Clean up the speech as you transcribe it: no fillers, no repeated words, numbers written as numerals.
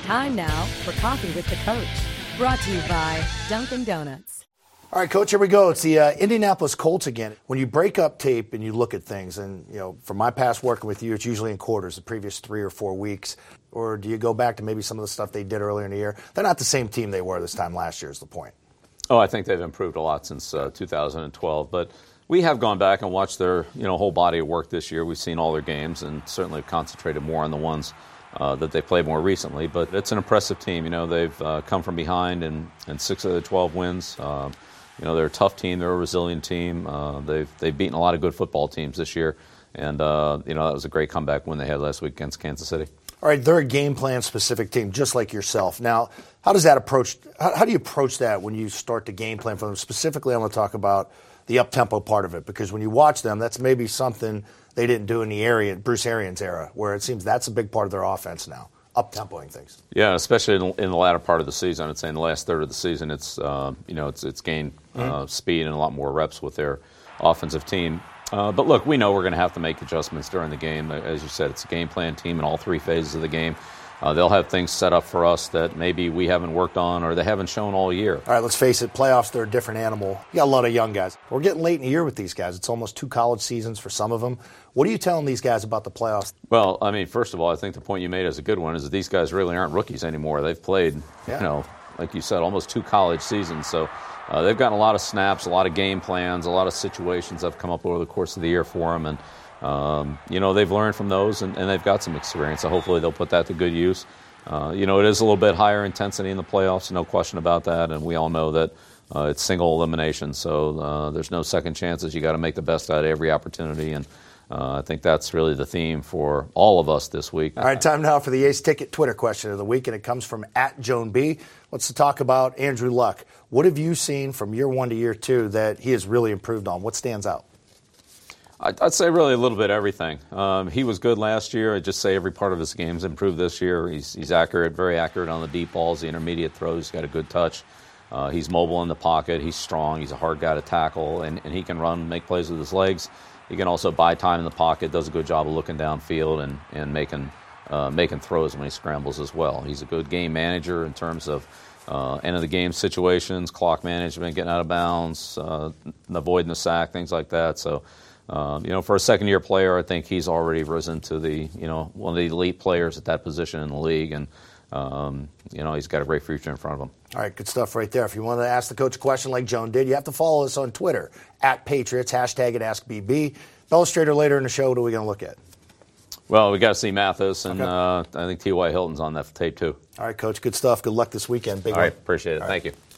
Time now for Coffee with the Coach, brought to you by Dunkin' Donuts. All right, Coach, here we go. It's the Indianapolis Colts again. When you break up tape and you look at things, and, from my past working with you, it's usually in quarters, the previous 3 or 4 weeks. Or do you go back to maybe some of the stuff they did earlier in the year? They're not the same team they were this time last year is the point. Oh, I think they've improved a lot since 2012. But we have gone back and watched their whole body of work this year. We've seen all their games and certainly concentrated more on the ones that they played more recently. But it's an impressive team. They've come from behind and 6 of the 12 wins. They're a tough team. They're a resilient team. They've beaten a lot of good football teams this year. And, that was a great comeback win they had last week against Kansas City. All right, they're a game plan specific team, just like yourself. Now, how do you approach that when you start to game plan for them? Specifically, I want to talk about the up-tempo part of it, because when you watch them, that's maybe something they didn't do in the Bruce Arians era, where it seems that's a big part of their offense now, up-tempoing things. Yeah, especially in the latter part of the season. I'd say in the last third of the season, it's gained speed and a lot more reps with their offensive team. But look, we know we're going to have to make adjustments during the game. As you said, it's a game plan team in all 3 phases of the game. They'll have things set up for us that maybe we haven't worked on or they haven't shown all year. All right, let's face it, playoffs, they're a different animal. You got a lot of young guys. We're getting late in the year with these guys. It's almost 2 college seasons for some of them. What are you telling these guys about the playoffs? Well, first of all, I think the point you made is a good one, is that these guys really aren't rookies anymore. They've played, like you said, almost 2 college seasons. So they've gotten a lot of snaps, a lot of game plans, a lot of situations that have come up over the course of the year for them. And, they've learned from those and they've got some experience. So hopefully they'll put that to good use. It is a little bit higher intensity in the playoffs, no question about that. And we all know that it's single elimination. So there's no second chances. You got to make the best out of every opportunity. And I think that's really the theme for all of us this week. All right, time now for the Ace Ticket Twitter question of the week, and it comes from @JoanB. Let's talk about Andrew Luck. What have you seen from year 1 to year 2 that he has really improved on? What stands out? I'd say really a little bit everything. He was good last year. I'd just say every part of his game's improved this year. He's accurate, very accurate on the deep balls, the intermediate throws. He's got a good touch. He's mobile in the pocket. He's strong. He's a hard guy to tackle, and he can run, make plays with his legs. He can also buy time in the pocket, does a good job of looking downfield and making throws when he scrambles as well. He's a good game manager in terms of end-of-the-game situations, clock management, getting out of bounds, avoiding the sack, things like that. So, for a second-year player, I think he's already risen to one of the elite players at that position in the league, and he's got a great future in front of him. All right, good stuff right there. If you want to ask the coach a question like Joan did, you have to follow us on Twitter, @Patriots, #AskBB. Illustrator later in the show, what are we going to look at? Well, we got to see Mathis, and I think T.Y. Hilton's on that tape too. All right, Coach, good stuff. Good luck this weekend. Big All right, appreciate it. Thank you.